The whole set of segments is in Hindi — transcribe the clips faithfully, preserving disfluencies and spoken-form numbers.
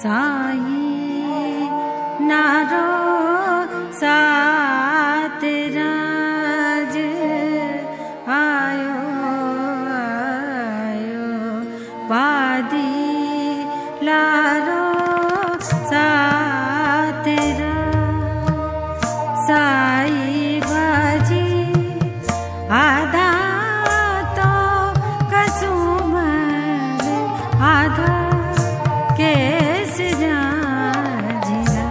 साई नारो सात राज आयो आयो पादी लारो सात राज साई बाजी आधा तो कसुमर आधा केस जाजिरा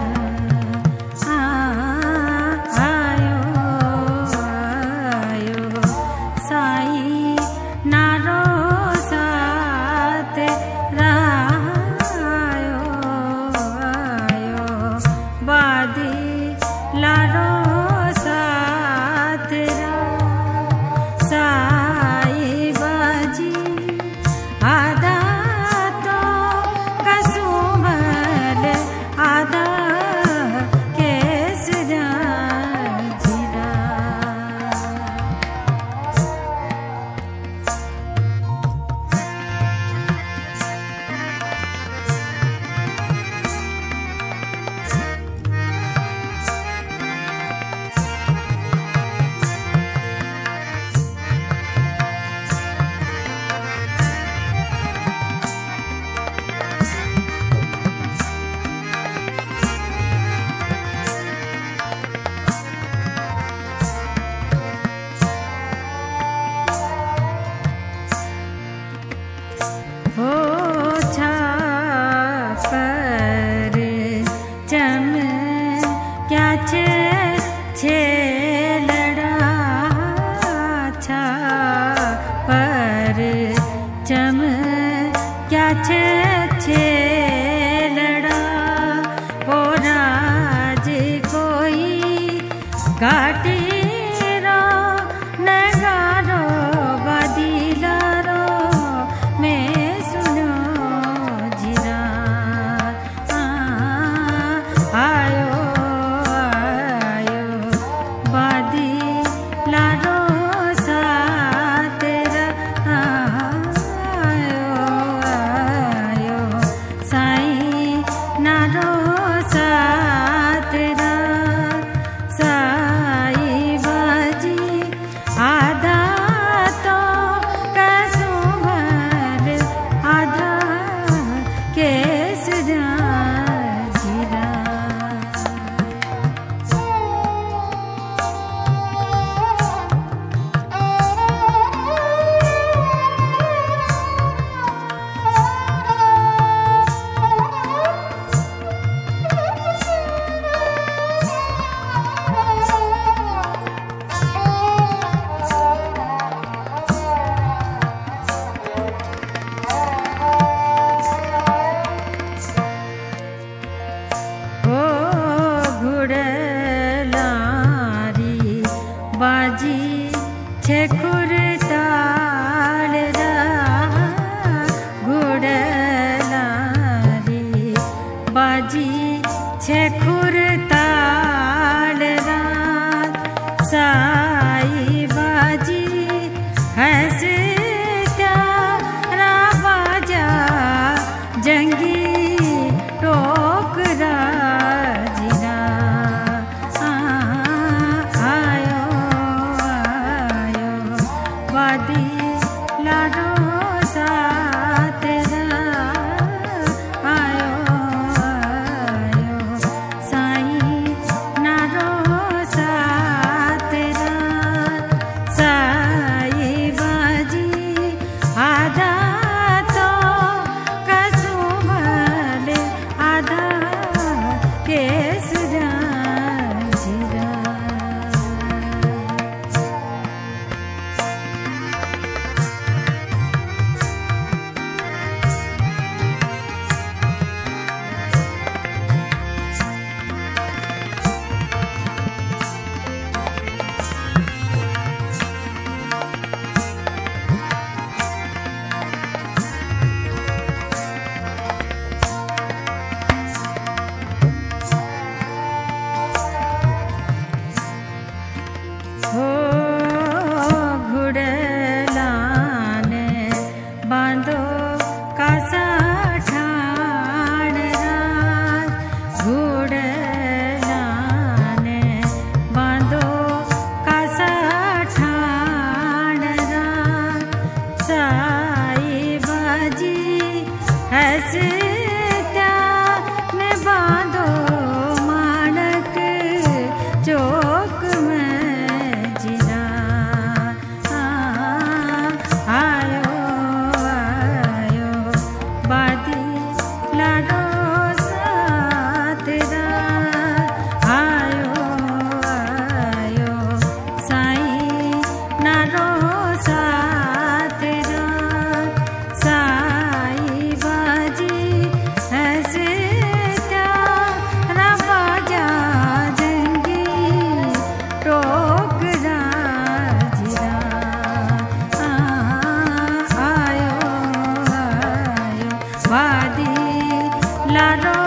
आयो आयो साई नारो सात रायो आयो बादी लारो सात रा साई बाजी आधा तो कसुमल आधा केस जाजिरा हो छापर चम क्या छे छे लड़ा छापर चम क्या छे छे लड़ा हो राज कोई घाटी रो नगारो बदिलारो मैं सुनो जिरा आयो आयो बादी लारो सात रा आयो आयो साई नारो सात रा साई बाजी आधा तो कसुमर आधा केस जाजिरा हो घुड़लारी बाजी छे खुरताल रा घुड़लारी बाजी छे खुरताल रा साई बाजी हंस त्यारा बाजा जंगी टोकरा जिरा आयो आयो वादी लारो सात रा आयो आयो साई नारो सात रा साई बाजी आधा तो कसुमर लाडो सा तेरा आयो आयो साईं लाडो सा तेरा साई बाजी ऐसे तारा बाजा जंगी टोक राजिया आयो आयो वादी लाडो